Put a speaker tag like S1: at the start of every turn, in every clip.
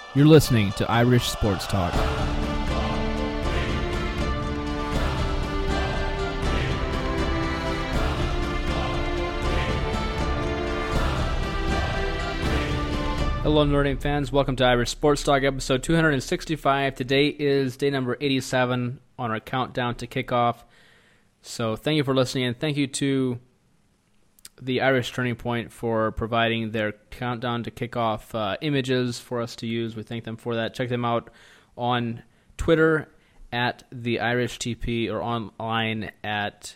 S1: You're listening to Irish Sports Talk. Hello, Notre Dame fans. Welcome to Irish Sports Talk, episode 265. Today is day number 87 on our countdown to kickoff. So thank you for listening, and thank you to the Irish Turning Point for providing their countdown to kickoff images for us to use. We thank them for that. Check them out on Twitter at the Irish TP or online at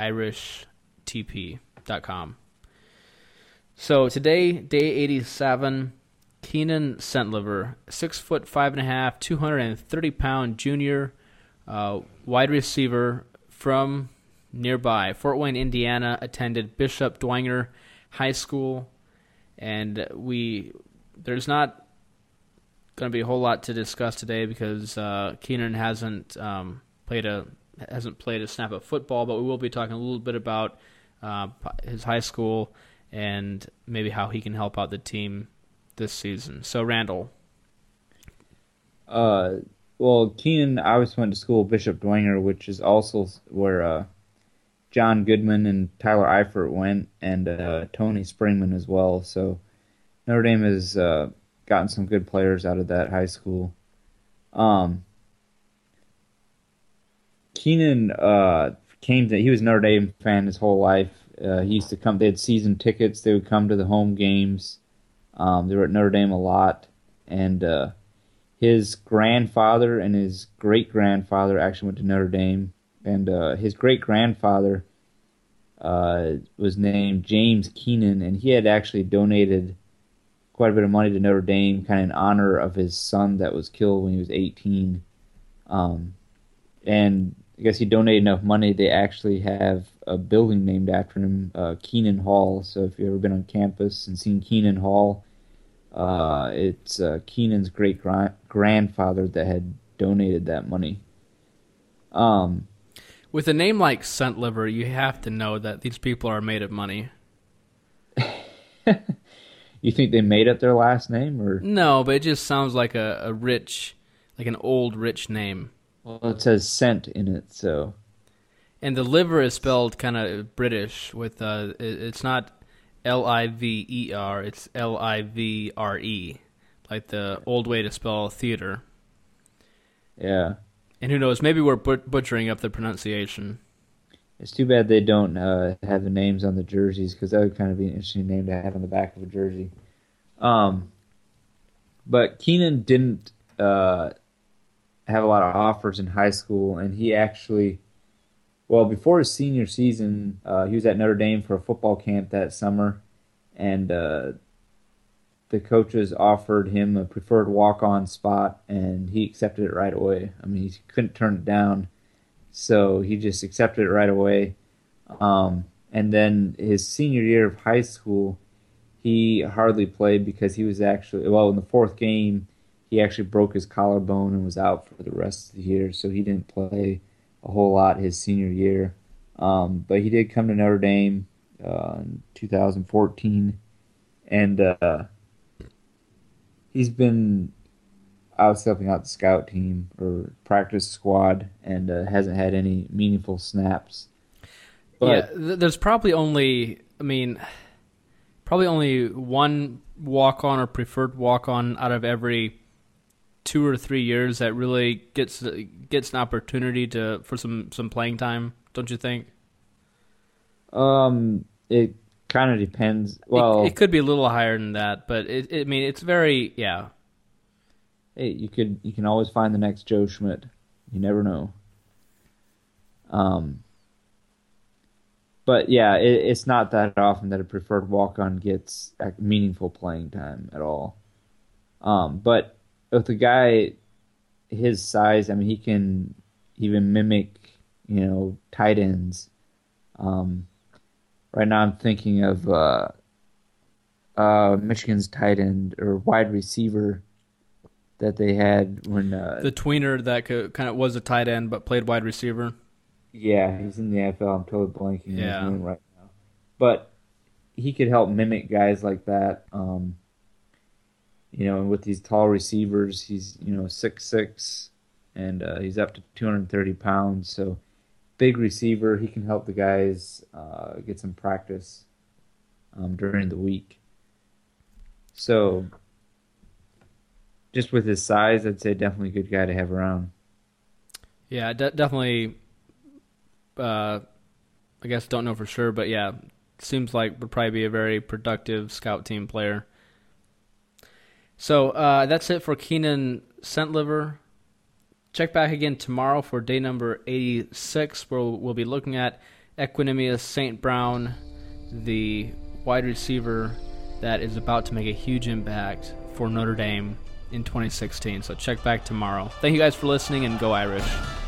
S1: irishtp.com. So today, day 87, Keenan Centliver, 6'5.5", 230-pound junior wide receiver from nearby Fort Wayne, Indiana, attended Bishop Dwenger High School, and there's not going to be a whole lot to discuss today because Keenan hasn't played a snap of football, but we will be talking a little bit about his high school and maybe how he can help out the team this season. So, Randall.
S2: Well, Keenan obviously went to school Bishop Dwenger, which is also where John Goodman and Tyler Eifert went, and Tony Springman as well. So Notre Dame has gotten some good players out of that high school. Keenan he was a Notre Dame fan his whole life. He used to come. They had season tickets. They would come to the home games. They were at Notre Dame a lot, and his grandfather and his great-grandfather actually went to Notre Dame. And his great-grandfather was named James Keenan, and he had actually donated quite a bit of money to Notre Dame, kind of in honor of his son that was killed when he was 18. And I guess he donated enough money, they actually have a building named after him, Keenan Hall. So if you've ever been on campus and seen Keenan Hall, it's Keenan's great-grandfather that had donated that money.
S1: With a name like Centliver, you have to know that these people are made of money.
S2: You think they made up their last name, or
S1: no? But it just sounds like a rich, like an old rich name.
S2: Well, it says cent in it, so.
S1: And the liver is spelled kind of British. With it's not Liver, it's Livre, like the old way to spell theater.
S2: Yeah.
S1: And who knows, maybe we're butchering up the pronunciation.
S2: It's too bad they don't have the names on the jerseys, because that would kind of be an interesting name to have on the back of a jersey. But Keenan didn't have a lot of offers in high school, and he actually, before his senior season, he was at Notre Dame for a football camp that summer, and the coaches offered him a preferred walk-on spot, and he accepted it right away. I mean, he couldn't turn it down, so he just accepted it right away. And then his senior year of high school, he hardly played because he was actually, in the fourth game, he actually broke his collarbone and was out for the rest of the year, so he didn't play a whole lot his senior year. But he did come to Notre Dame in 2014, and he's been helping out the scout team or practice squad, and hasn't had any meaningful snaps.
S1: But there's probably only one walk-on or preferred walk-on out of every 2 or 3 years that really gets an opportunity for some playing time. Don't you think?
S2: It kind of depends. Well,
S1: it could be a little higher than that, but it's very, yeah.
S2: Hey, you can always find the next Joe Schmidt. You never know. But yeah, it's not that often that a preferred walk-on gets meaningful playing time at all. But with a guy his size, I mean, he can even mimic, tight ends. Right now I'm thinking of Michigan's tight end or wide receiver that they had when
S1: the tweener that kind of was a tight end but played wide receiver.
S2: Yeah, he's in the NFL. I'm totally blanking on his name right now. But he could help mimic guys like that. with these tall receivers, he's 6'6", and he's up to 230 pounds. So big receiver. He can help the guys get some practice during the week. So just with his size, I'd say definitely a good guy to have around.
S1: Yeah, definitely. I guess don't know for sure, but yeah, seems like would probably be a very productive scout team player. So that's it for Keenan Centliver. Check back again tomorrow for day number 86, where we'll be looking at Equanimeous St. Brown, the wide receiver that is about to make a huge impact for Notre Dame in 2016. So check back tomorrow. Thank you guys for listening, and go Irish.